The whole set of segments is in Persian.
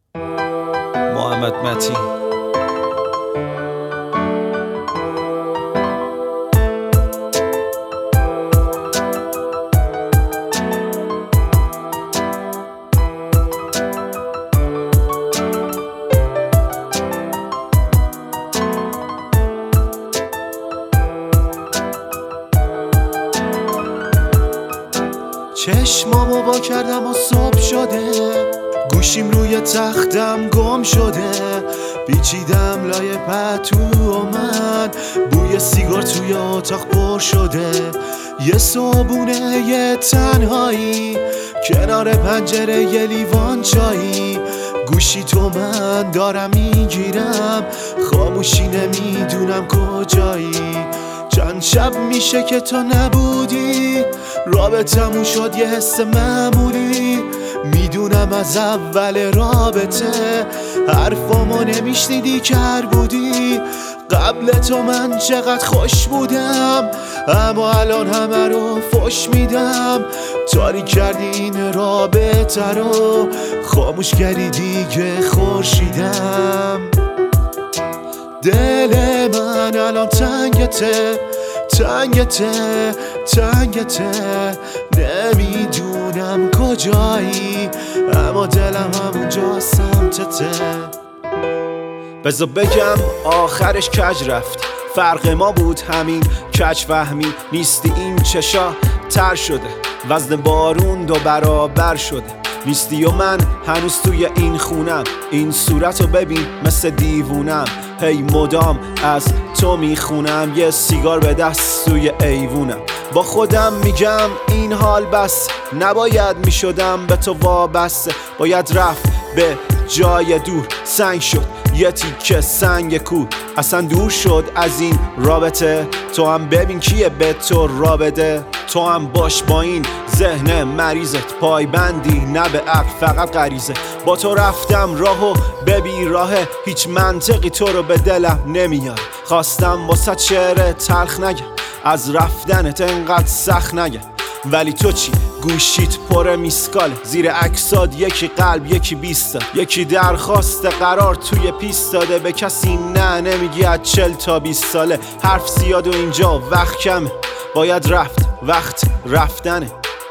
محمد متین. چشمامو با کردم و صبح شده، گوشیم روی تختم گم شده، پیچیدم لای پتو و من بوی سیگار توی اتاق پر شده. یه صبونه یه تنهایی کنار پنجره یه لیوان چایی، گوشی تو من دارم میگیرم، خاموشی نمیدونم کجایی. چند شب میشه که تو نبودی، رابطمون شد یه حس معمولی. میدونم از اول رابطه حرفامو نمیشنیدی کر بودی. قبل تو من چقدر خوش بودم، اما الان همه رو فش میدم. تاریک کردی این رابطه رو، خاموش کردی دیگه خورشیدم. دل من الان تنگته تنگته تنگته، نمیدونم کجایی اما دلم همونجا سمتته. بذار بگم آخرش کج رفت، فرق ما بود همین کج فهمی. نیستی این چشا تر شده، وزن بارون 2 برابر شده. نیستی و من هنوز توی این خونم، این صورتو ببین مثل دیوونم. هی مدام از تو میخونم، یه سیگار به دست توی ایوونم. با خودم میگم این حال بس، نباید میشدم به تو وابسته. باید رفت به جای دور، سنگ شد یه تیکه سنگ کو. اصلا دور شد از این رابطه، تو هم ببین کیه به تو رابطه. تو هم باش با این ذهن مریضت، پایبندی نه به عقل فقط غریزه. با تو رفتم راهو به بیراهه، هیچ منطقی تو رو به دلم نمیاد. خواستم واسه شعر تلخ نگم، از رفتنت انقدر سخت نگم. ولی تو چی؟ گوشیت پر میسکال، زیر عکسات یکی قلب یکی 20، یکی درخواست قرار توی پیست داده. به کسی نه نمیگی از 40 تا 20 ساله. حرف زیاد و اینجا وقت کمه، باید رفت، وقت رفتنه.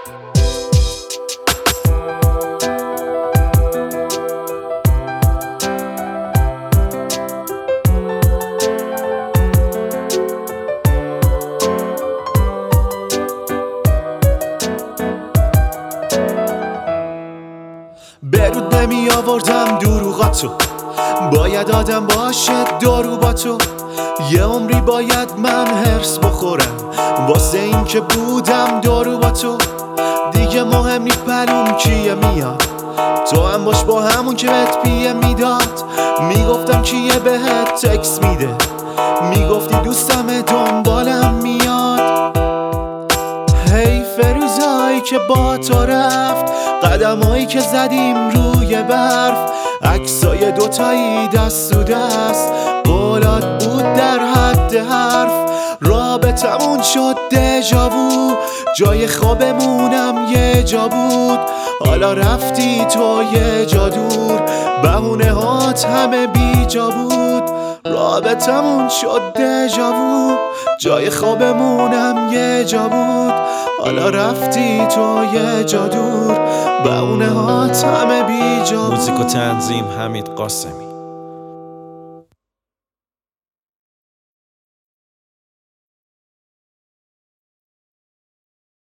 برود نمی آوردم دروغاتو، باید آدم باشه دارو با تو. یه عمری باید من هرس بخورم واسه این که بودم دارو با تو. دیگه مهم نی پلوم کیه میاد، تو هم باش با همون که بهت پیه میداد. میگفتم کیه بهت تکس میده، میگفتی دوستم دنبالم میاد. هی فروزایی که با تو رفت، قدمایی که زدیم روی برف، عکسای دوتایی دست و دست، قولات بود در حد حرف. رابطمون شد دژاوو، جای خوابمونم یه جا بود. حالا رفتی تو یه جا دور، بهونه هات همه بی جا بود. رابطمون شد دژاوو، جای خوابمونم یه جا بود. حالا رفتی تو یه جا دور، بهونه هات همه بی جا بود. موزیک و تنظیم حمید قاسمی.